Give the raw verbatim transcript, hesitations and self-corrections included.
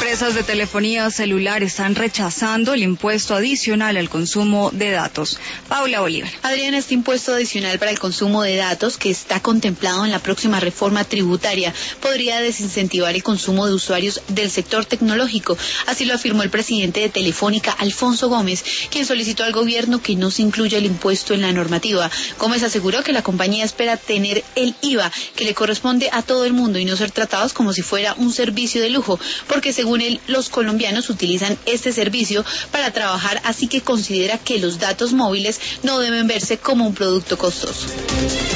empresas de telefonía celular están rechazando el impuesto adicional al consumo de datos. Paula Bolívar. Adriana, este impuesto adicional para el consumo de datos que está contemplado en la próxima reforma tributaria podría desincentivar el consumo de usuarios del sector tecnológico. Así lo afirmó el presidente de Telefónica, Alfonso Gómez, quien solicitó al gobierno que no se incluya el impuesto en la normativa. Gómez aseguró que la compañía espera tener el I V A que le corresponde a todo el mundo y no ser tratados como si fuera un servicio de lujo, porque según él, los colombianos utilizan este servicio para trabajar, así que considera que los datos móviles no deben verse como un producto costoso.